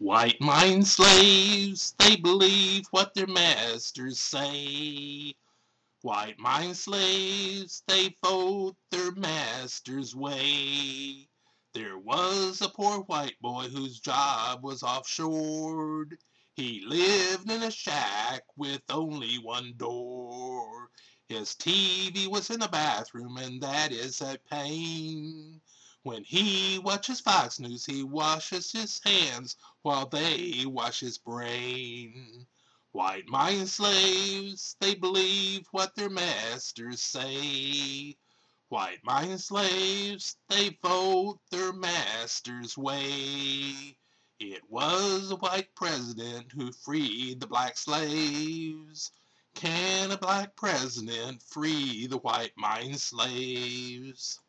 White mind slaves, they believe what their masters say. White mind slaves, they vote their master's way. There was a poor white boy whose job was offshored. He lived in a shack with only one door. His TV was in the bathroom, and that is a pain. When he watches Fox News, he washes his hands while they wash his brain. White mind slaves, they believe what their masters say. White mind slaves, they vote their master's way. It was a white president who freed the black slaves. Can a black president free the white mind slaves?